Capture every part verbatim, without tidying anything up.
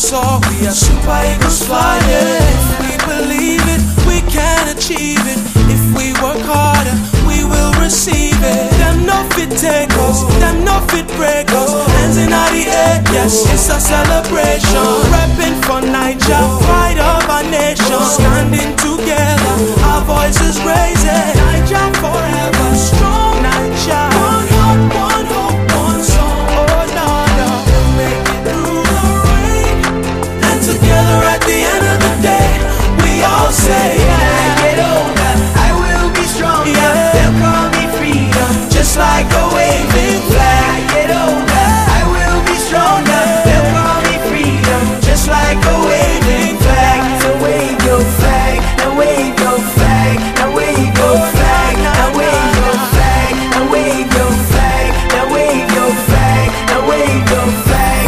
soar, we are super eagles flying. If we believe it, we can achieve it. If we work harder, we will receive it. Them no fit take us, them no fit break us. Hands in the air, yes, it's a celebration. Rapping for Niger, pride of our nation. Standing together, our voices raising. Niger forever, strong Niger. One heart, one hope, one song. Oh Lord, we'll make it through the rain. And together at the end of the day, we all say, when I get older, I will be stronger. Yeah. They'll call me freedom, just like a waving flag. When I get older, I will be stronger. They'll call me freedom, just like a waving flag. So wave your flag, now wave your flag, now wave your flag, now wave your flag, now wave your flag, now wave your flag, now wave your flag.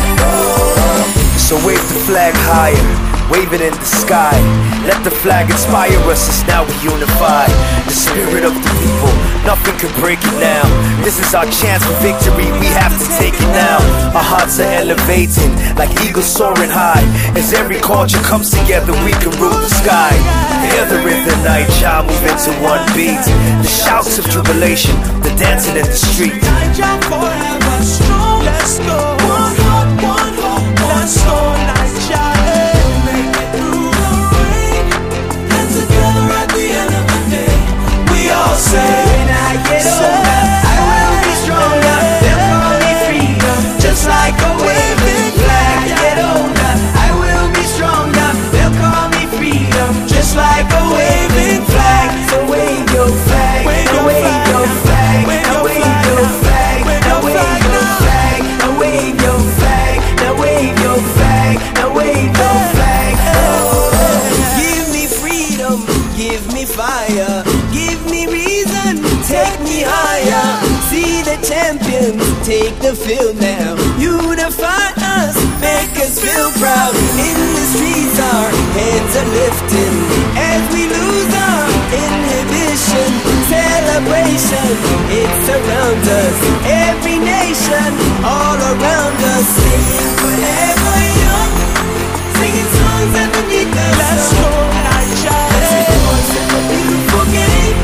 Oh. So wave the flag higher, wave it in the sky. Let the flag inspire us as now we unify. The spirit of the people, nothing can break it now. This is our chance for victory, we have to take it now. Our hearts are elevating, like eagles soaring high. As every culture comes together, we can rule the sky. Hear the rhythm, Niger, move into one beat. The shouts of jubilation, the dancing in the street. Niger forever strong, let's go. One heart, one hope, one soul, Niger. Make it through the rain. And together at the end of the day, we all say, when I get older, I will be stronger. They'll call me freedom, just like a waving flag. When I get older, I will be stronger. They'll call me freedom, just like a waving flag. So wave your flag, now wave your flag, now wave your flag, now wave your flag, now wave your flag, now wave your flag, now wave your flag. Oh, give me freedom, give me fire, give me reason, take me higher. See the champions take the field now. Unify us, make us feel proud. In the streets our heads are lifting as we lose our inhibition. Celebration, it surrounds us. Every nation, all around us. Singing forever young, singing songs underneath the let's sun. go, Niger. It's a beautiful game,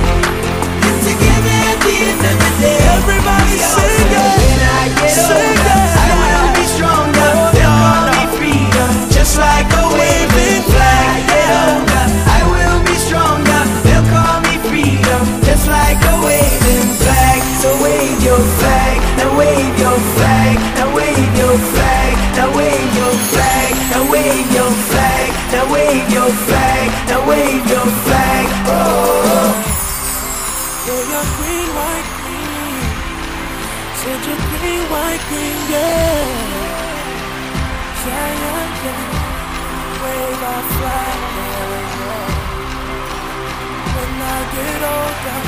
and together at the end of the day, Everybody sing it, when I get sing older, it. I will be stronger. They'll call me freedom, just like a waving flag. When I get older, I will be stronger. They'll call me freedom, just like a waving flag. So wave your flag, now wave your flag, now wave your flag, now wave your flag, now wave your flag, now wave your flag, now wave your flag. Oh. Say your green, white, green. Say your green, white, green, yeah. Yeah, yeah, yeah. Wave our flag, yeah, yeah. When I get older,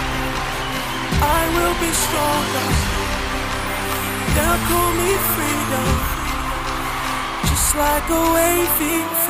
I will be stronger. They'll call me freedom, just like a waving